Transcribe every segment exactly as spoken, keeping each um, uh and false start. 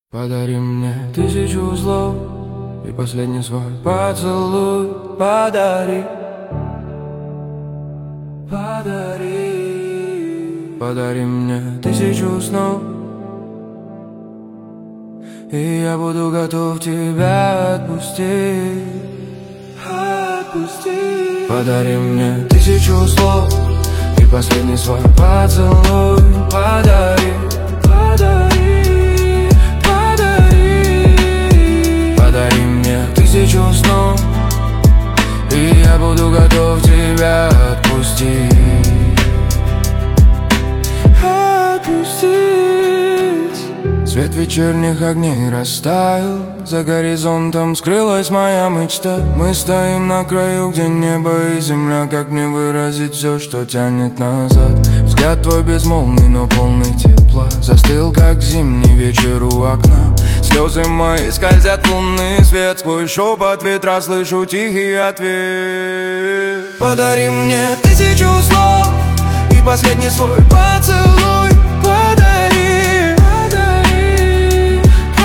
Подари мне тысячу слов и последний свой поцелуй. Подари, подари, подари мне тысячу снов, и я буду готов тебя отпустить, отпустить. Подари мне тысячу слов и последний свой поцелуй. Подари, подари, подари, подари мне тысячу снов, и я буду готов тебя отпустить, отпустить. Свет вечерних огней растаял, за горизонтом скрылась моя мечта. Мы стоим на краю, где небо и земля. Как мне выразить все, что тянет назад? Взгляд твой безмолвный, но полный тепла. Застыл, как зимний вечер у окна. Слезы мои скользят в лунный свет. Сквозь шепот ветра слышу тихий ответ. Подари мне тысячу слов и последний свой поцелуй. Подари, подари,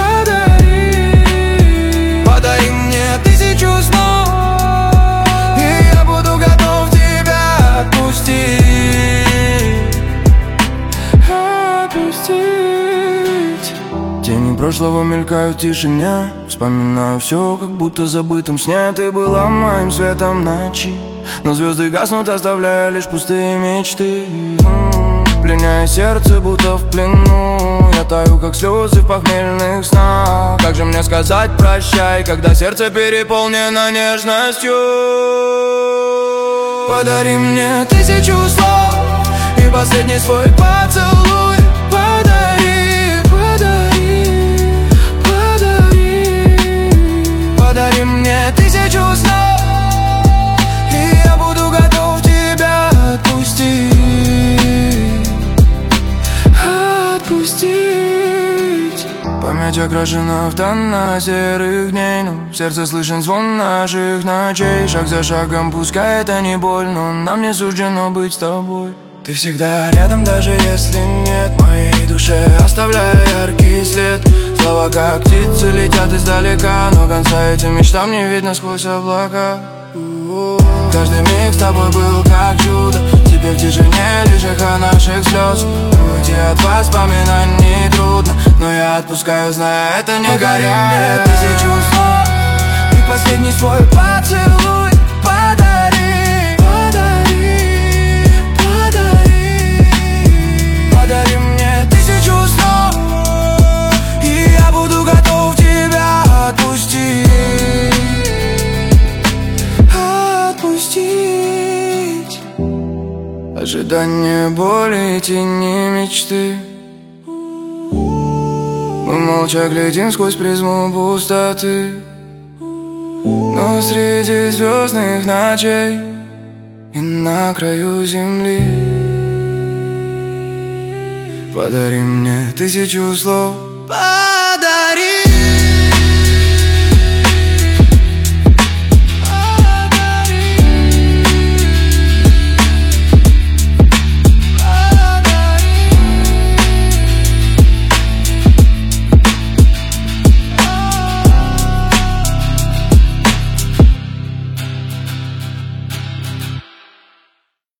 подари, подари мне тысячу снов, и я буду готов тебя отпустить, отпустить. Тени прошлого мелькают в тишине. Вспоминаю все, как будто забытым сне. Ты была моим светом ночи, но звезды гаснут, оставляя лишь пустые мечты. Пленяя сердце, будто в плену. Я таю, как слезы в похмельных снах. Как же мне сказать прощай, когда сердце переполнено нежностью? Подари мне тысячу слов и последний свой поцелуй. Подари, подари, подари, подари мне тысячу снов, и я буду готов тебя отпустить, отпустить. Память окрашена в тона серых дней, но в сердце слышен звон наших ночей. Шаг за шагом, пускай это не боль, но нам не суждено быть с тобой. Ты всегда рядом, даже если нет в моей душе, оставляя яркий след. Слова как птицы летят издалека, но конца этим мечтам не видно сквозь облака. Каждый миг с тобой был как чудо. Теперь в тишине лишь эхо наших слез. Уйти от воспоминаний трудно, но я отпускаю, зная, это не горят. Тысячу слов и последний свой поцелуй. Подари, подари, подари, подари мне тысячу снов, и я буду готов тебя отпустить, отпустить. Ожидание боли и тени мечты. Мы молча глядим сквозь призму пустоты, но среди звездных ночей и на краю земли. Подари мне тысячу слов.